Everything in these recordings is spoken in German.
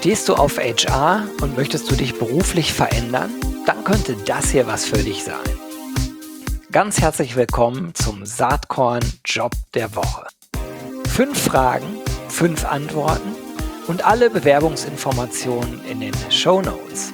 Stehst du auf HR und möchtest du dich beruflich verändern? Dann könnte das hier was für dich sein. Ganz herzlich willkommen zum Saatkorn Job der Woche. 5 Fragen, 5 Antworten und alle Bewerbungsinformationen in den Shownotes.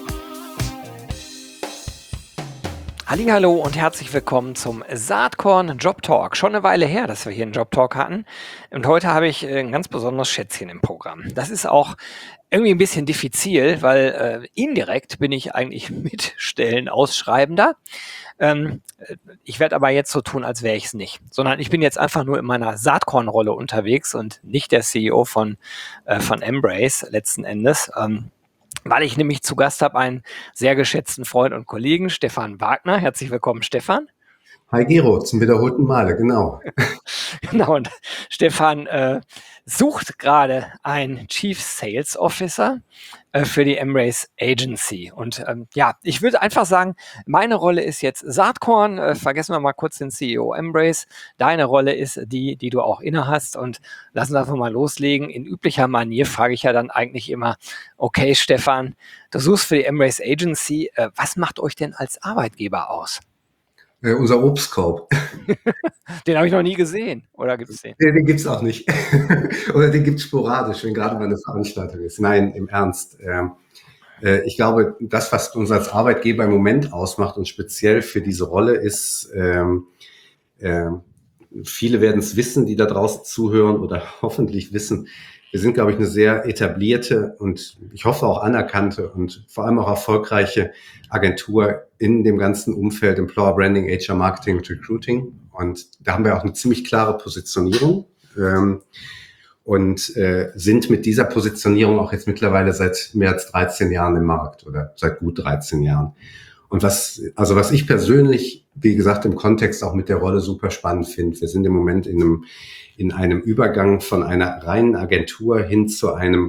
Hallihallo und herzlich willkommen zum Saatkorn Job Talk. Schon eine Weile her, dass wir hier einen Job Talk hatten. Und heute habe ich ein ganz besonderes Schätzchen im Programm. Das ist auch irgendwie ein bisschen diffizil, weil indirekt bin ich eigentlich Mitstellenausschreibender. Ich werde aber jetzt so tun, als wäre ich es nicht, sondern ich bin jetzt einfach nur in meiner Saatkorn-Rolle unterwegs und nicht der CEO von Embrace letzten Endes. Weil ich nämlich zu Gast habe einen sehr geschätzten Freund und Kollegen, Stefan Wagner. Herzlich willkommen, Stefan. Hi Gero, zum wiederholten Male, genau. Genau, und Stefan sucht gerade einen Chief Sales Officer für die Embrace Agency. Und ich würde einfach sagen, meine Rolle ist jetzt Saatkorn. Vergessen wir mal kurz den CEO Embrace. Deine Rolle ist die du auch inne hast. Und lassen wir einfach mal loslegen. In üblicher Manier frage ich ja dann eigentlich immer, okay, Stefan, du suchst für die Embrace Agency. Was macht euch denn als Arbeitgeber aus? Unser Obstkorb. Den habe ich noch nie gesehen. Oder gibt es den? Den gibt's auch nicht. Oder den gibt's sporadisch, wenn gerade mal eine Veranstaltung ist. Nein, im Ernst. Ich glaube, das, was uns als Arbeitgeber im Moment ausmacht und speziell für diese Rolle ist, viele werden es wissen, die da draußen zuhören oder hoffentlich wissen, wir sind, glaube ich, eine sehr etablierte und ich hoffe auch anerkannte und vor allem auch erfolgreiche Agentur in dem ganzen Umfeld Employer Branding, HR Marketing und Recruiting. Und da haben wir auch eine ziemlich klare Positionierung und sind mit dieser Positionierung auch jetzt mittlerweile seit mehr als 13 Jahren im Markt oder seit gut 13 Jahren. Und was ich persönlich, wie gesagt, im Kontext auch mit der Rolle super spannend finde, wir sind im Moment in einem Übergang von einer reinen Agentur hin zu einer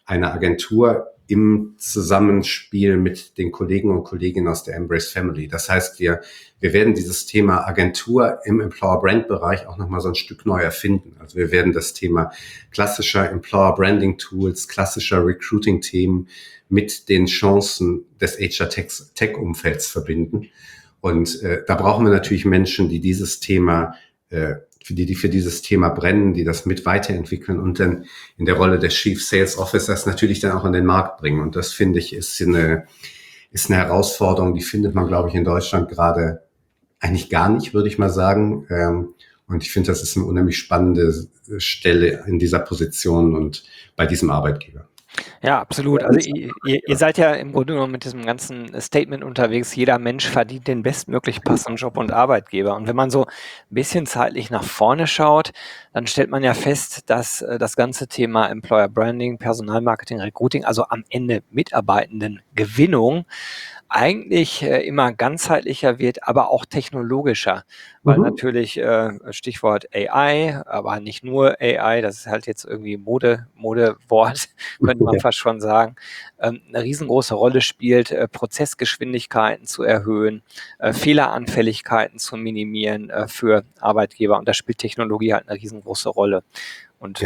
Agentur im Zusammenspiel mit den Kollegen und Kolleginnen aus der Embrace Family. Das heißt, wir werden dieses Thema Agentur im Employer Brand Bereich auch nochmal so ein Stück neu erfinden. Also wir werden das Thema klassischer Employer Branding Tools, klassischer Recruiting Themen mit den Chancen des HR Tech Umfelds verbinden. Und da brauchen wir natürlich Menschen, die dieses Thema für dieses Thema brennen, die das mit weiterentwickeln und dann in der Rolle des Chief Sales Officers natürlich dann auch an den Markt bringen. Und das, finde ich, ist eine Herausforderung, die findet man, glaube ich, in Deutschland gerade eigentlich gar nicht, würde ich mal sagen. Und ich finde, das ist eine unheimlich spannende Stelle in dieser Position und bei diesem Arbeitgeber. Ja, absolut. Also ihr seid ja im Grunde genommen mit diesem ganzen Statement unterwegs, jeder Mensch verdient den bestmöglich passenden Job und Arbeitgeber. Und wenn man so ein bisschen zeitlich nach vorne schaut, dann stellt man ja fest, dass das ganze Thema Employer Branding, Personalmarketing, Recruiting, also am Ende Mitarbeitendengewinnung, eigentlich immer ganzheitlicher wird, aber auch technologischer. Weil natürlich Stichwort AI, aber nicht nur AI, das ist halt jetzt irgendwie Modewort, könnte man fast schon sagen, eine riesengroße Rolle spielt, Prozessgeschwindigkeiten zu erhöhen, Fehleranfälligkeiten zu minimieren für Arbeitgeber. Und da spielt Technologie halt eine riesengroße Rolle. Und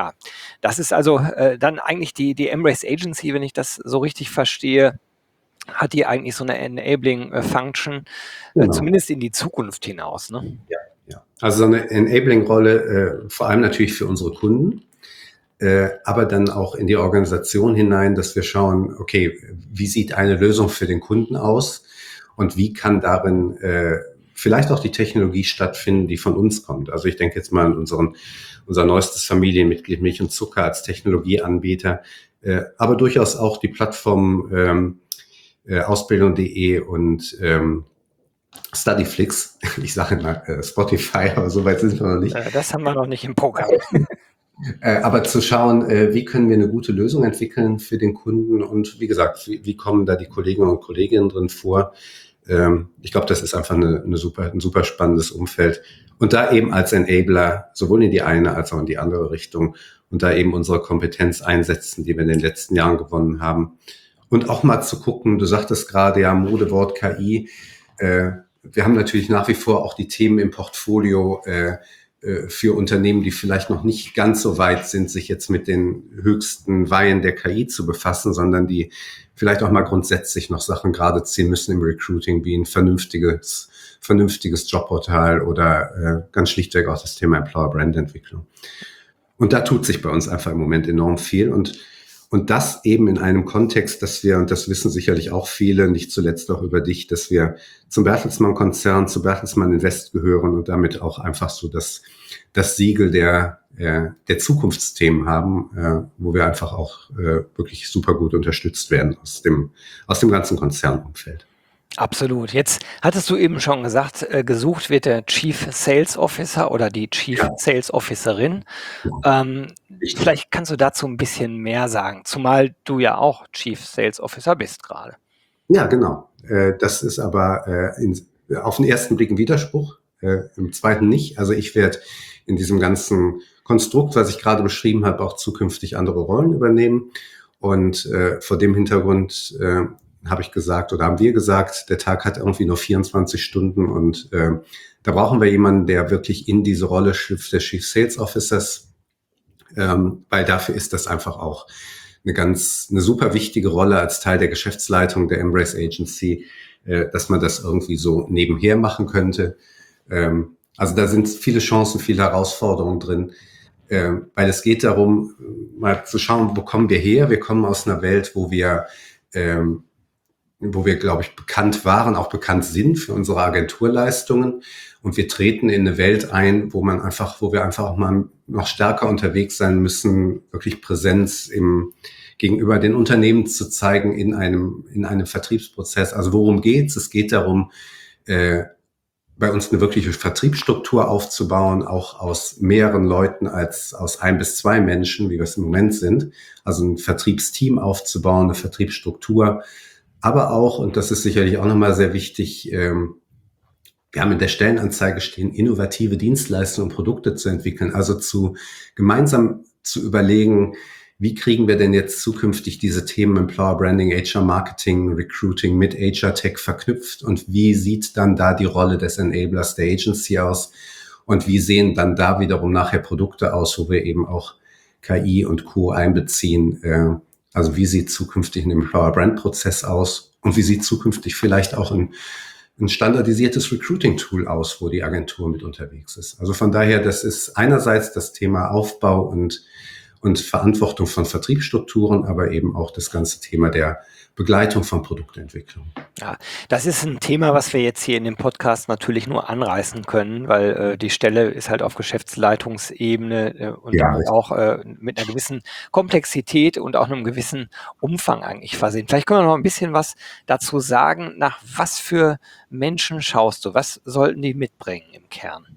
das ist also dann eigentlich die Embrace Agency, wenn ich das so richtig verstehe, hat die eigentlich so eine Enabling-Function, zumindest in die Zukunft hinaus, ne? Ja. Also so eine Enabling-Rolle, vor allem natürlich für unsere Kunden, aber dann auch in die Organisation hinein, dass wir schauen, okay, wie sieht eine Lösung für den Kunden aus und wie kann darin vielleicht auch die Technologie stattfinden, die von uns kommt. Also ich denke jetzt mal an unser neuestes Familienmitglied Milch und Zucker als Technologieanbieter, aber durchaus auch die Plattform Ausbildung.de und Studyflix. Ich sage mal Spotify, aber so weit sind wir noch nicht. Das haben wir noch nicht im Programm. Aber zu schauen, wie können wir eine gute Lösung entwickeln für den Kunden und wie gesagt, wie kommen da die Kollegen und Kolleginnen drin vor? Ich glaube, das ist einfach ein super spannendes Umfeld. Und da eben als Enabler sowohl in die eine als auch in die andere Richtung und da eben unsere Kompetenz einsetzen, die wir in den letzten Jahren gewonnen haben. Und auch mal zu gucken, du sagtest gerade ja Modewort KI, wir haben natürlich nach wie vor auch die Themen im Portfolio für Unternehmen, die vielleicht noch nicht ganz so weit sind, sich jetzt mit den höchsten Weihen der KI zu befassen, sondern die vielleicht auch mal grundsätzlich noch Sachen gerade ziehen müssen im Recruiting, wie ein vernünftiges Jobportal oder ganz schlichtweg auch das Thema Employer Brand Entwicklung. Und da tut sich bei uns einfach im Moment enorm viel und das eben in einem Kontext, dass wir, und das wissen sicherlich auch viele, nicht zuletzt auch über dich, dass wir zum Bertelsmann-Konzern, zu Bertelsmann Invest gehören und damit auch einfach so das Siegel der Zukunftsthemen haben, wo wir einfach auch wirklich super gut unterstützt werden aus dem ganzen Konzernumfeld. Absolut. Jetzt hattest du eben schon gesagt, gesucht wird der Chief Sales Officer oder die Chief Sales Officerin. Vielleicht kannst du dazu ein bisschen mehr sagen, zumal du ja auch Chief Sales Officer bist gerade. Ja, genau. Das ist aber auf den ersten Blick ein Widerspruch, im zweiten nicht. Also ich werde in diesem ganzen Konstrukt, was ich gerade beschrieben habe, auch zukünftig andere Rollen übernehmen. Und vor dem Hintergrund habe ich gesagt oder haben wir gesagt, der Tag hat irgendwie nur 24 Stunden und da brauchen wir jemanden, der wirklich in diese Rolle schlüpft, des Chief Sales Officers, weil dafür ist das einfach auch eine super wichtige Rolle als Teil der Geschäftsleitung der Embrace Agency, dass man das irgendwie so nebenher machen könnte. Also da sind viele Chancen, viele Herausforderungen drin, weil es geht darum, mal zu schauen, wo kommen wir her? Wir kommen aus einer Welt, wo wir, glaube ich, bekannt waren, auch bekannt sind für unsere Agenturleistungen. Und wir treten in eine Welt ein, wo wir einfach auch mal noch stärker unterwegs sein müssen, wirklich Präsenz gegenüber den Unternehmen zu zeigen in einem Vertriebsprozess. Also worum geht's? Es geht darum, bei uns eine wirkliche Vertriebsstruktur aufzubauen, auch aus mehreren Leuten als aus 1 bis 2 Menschen, wie wir es im Moment sind. Also ein Vertriebsteam aufzubauen, eine Vertriebsstruktur. Aber auch, und das ist sicherlich auch nochmal sehr wichtig, wir haben in der Stellenanzeige stehen, innovative Dienstleistungen und Produkte zu entwickeln. Also gemeinsam zu überlegen, wie kriegen wir denn jetzt zukünftig diese Themen Employer Branding, HR Marketing, Recruiting mit HR Tech verknüpft und wie sieht dann da die Rolle des Enablers der Agency aus und wie sehen dann da wiederum nachher Produkte aus, wo wir eben auch KI und Co. einbeziehen. Also wie sieht zukünftig ein Employer Brand Prozess aus und wie sieht zukünftig vielleicht auch ein standardisiertes Recruiting-Tool aus, wo die Agentur mit unterwegs ist. Also von daher, das ist einerseits das Thema Aufbau und Verantwortung von Vertriebsstrukturen, aber eben auch das ganze Thema der Begleitung von Produktentwicklung. Ja, das ist ein Thema, was wir jetzt hier in dem Podcast natürlich nur anreißen können, weil die Stelle ist halt auf Geschäftsleitungsebene und damit auch mit einer gewissen Komplexität und auch einem gewissen Umfang eigentlich versehen. Vielleicht können wir noch ein bisschen was dazu sagen, nach was für Menschen schaust du? Was sollten die mitbringen im Kern?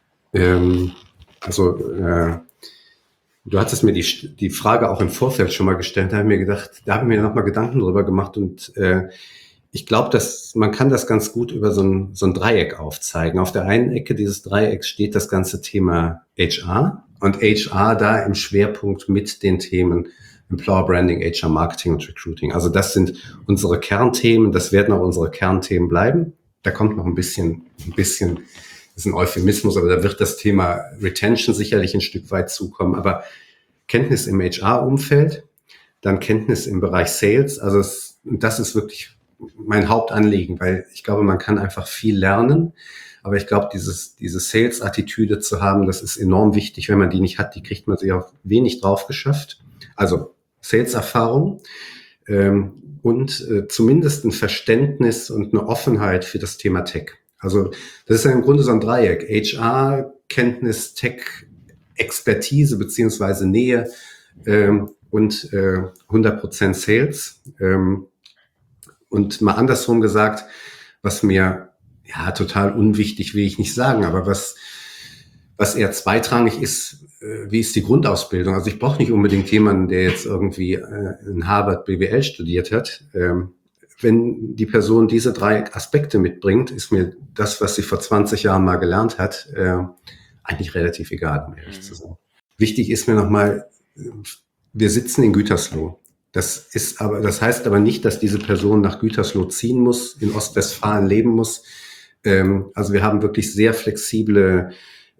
Du hattest mir die Frage auch im Vorfeld schon mal gestellt, da habe ich mir nochmal Gedanken drüber gemacht und ich glaube, dass man kann das ganz gut über so ein Dreieck aufzeigen. Auf der einen Ecke dieses Dreiecks steht das ganze Thema HR und HR da im Schwerpunkt mit den Themen Employer Branding, HR Marketing und Recruiting. Also das sind unsere Kernthemen, das werden auch unsere Kernthemen bleiben. Da kommt noch ein bisschen, das ist ein Euphemismus, aber da wird das Thema Retention sicherlich ein Stück weit zukommen. Aber Kenntnis im HR-Umfeld, dann Kenntnis im Bereich Sales. Also das ist wirklich mein Hauptanliegen, weil ich glaube, man kann einfach viel lernen. Aber ich glaube, diese Sales-Attitüde zu haben, das ist enorm wichtig. Wenn man die nicht hat, die kriegt man sich auch wenig drauf geschafft. Also Sales-Erfahrung und zumindest ein Verständnis und eine Offenheit für das Thema Tech. Also das ist ja im Grunde so ein Dreieck. HR, Kenntnis, Tech, Expertise beziehungsweise Nähe und 100% Sales. Und mal andersrum gesagt, was mir total unwichtig will ich nicht sagen, aber was eher zweitrangig ist, wie ist die Grundausbildung? Also ich brauche nicht unbedingt jemanden, der jetzt irgendwie in Harvard BWL studiert hat. Wenn die Person diese 3 Aspekte mitbringt, ist mir das, was sie vor 20 Jahren mal gelernt hat, eigentlich relativ egal, um ehrlich zu sein. Wichtig ist mir nochmal, wir sitzen in Gütersloh. Das heißt aber nicht, dass diese Person nach Gütersloh ziehen muss, in Ostwestfalen leben muss. Also wir haben wirklich sehr flexible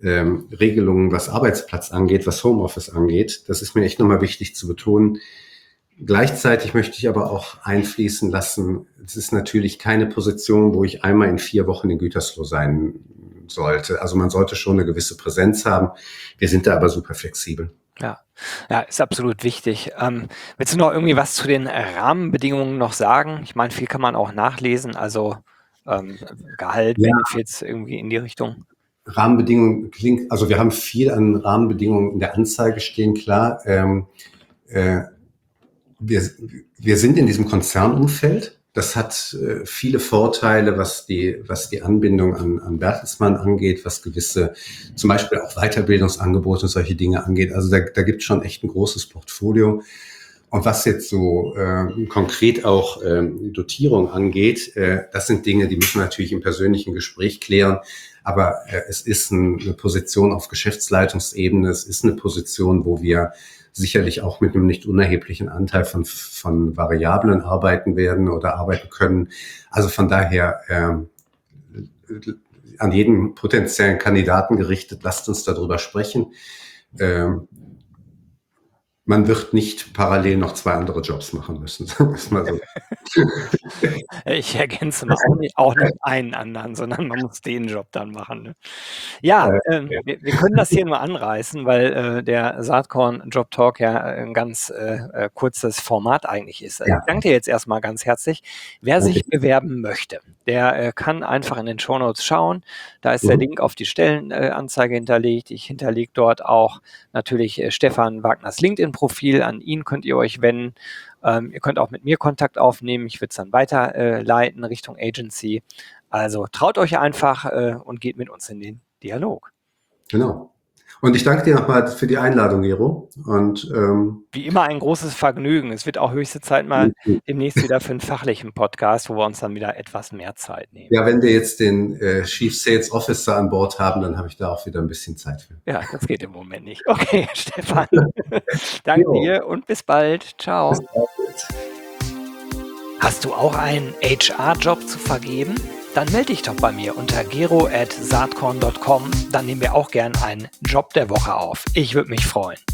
Regelungen, was Arbeitsplatz angeht, was Homeoffice angeht. Das ist mir echt nochmal wichtig zu betonen. Gleichzeitig möchte ich aber auch einfließen lassen, es ist natürlich keine Position, wo ich einmal in 4 Wochen in Gütersloh sein sollte. Also man sollte schon eine gewisse Präsenz haben. Wir sind da aber super flexibel. Ja, ist absolut wichtig. Willst du noch irgendwie was zu den Rahmenbedingungen noch sagen? Ich meine, viel kann man auch nachlesen, also Gehalt, Ja. Benefits irgendwie in die Richtung. Rahmenbedingungen klingt, also wir haben viel an Rahmenbedingungen in der Anzeige stehen, klar. Wir sind in diesem Konzernumfeld. Das hat viele Vorteile, was die Anbindung an Bertelsmann angeht, was gewisse, zum Beispiel auch Weiterbildungsangebote und solche Dinge angeht. Also da gibt es schon echt ein großes Portfolio. Und was jetzt so konkret auch Dotierung angeht, das sind Dinge, die müssen wir natürlich im persönlichen Gespräch klären. Aber es ist eine Position auf Geschäftsleitungsebene, es ist eine Position, wo wir sicherlich auch mit einem nicht unerheblichen Anteil von Variablen arbeiten werden oder arbeiten können. Also von daher an jeden potenziellen Kandidaten gerichtet, lasst uns darüber sprechen. Man wird nicht parallel noch 2 andere Jobs machen müssen, sagen wir es mal so. Ich ergänze mal auch nicht einen anderen, sondern man muss den Job dann machen. Ne? Ja, wir können das hier nur anreißen, weil der Saatkorn Job Talk ja ein ganz kurzes Format eigentlich ist. Ja. Ich danke dir jetzt erstmal ganz herzlich. Wer sich bewerben möchte, der kann einfach in den Shownotes schauen. Da ist der Link auf die Stellenanzeige hinterlegt. Ich hinterlege dort auch natürlich Stefan Wagners LinkedIn-Profil. An ihn könnt ihr euch wenden. Ihr könnt auch mit mir Kontakt aufnehmen. Ich würde es dann weiterleiten Richtung Agency. Also traut euch einfach und geht mit uns in den Dialog. Genau. Und ich danke dir nochmal für die Einladung, Gero. Und wie immer ein großes Vergnügen. Es wird auch höchste Zeit mal demnächst wieder für einen fachlichen Podcast, wo wir uns dann wieder etwas mehr Zeit nehmen. Ja, wenn wir jetzt den Chief Sales Officer an Bord haben, dann habe ich da auch wieder ein bisschen Zeit für. Ja, das geht im Moment nicht. Okay, Stefan. Danke dir und bis bald. Ciao. Bis bald. Hast du auch einen HR-Job zu vergeben? Dann melde dich doch bei mir unter gero@saatkorn.com. Dann nehmen wir auch gern einen Job der Woche auf. Ich würde mich freuen.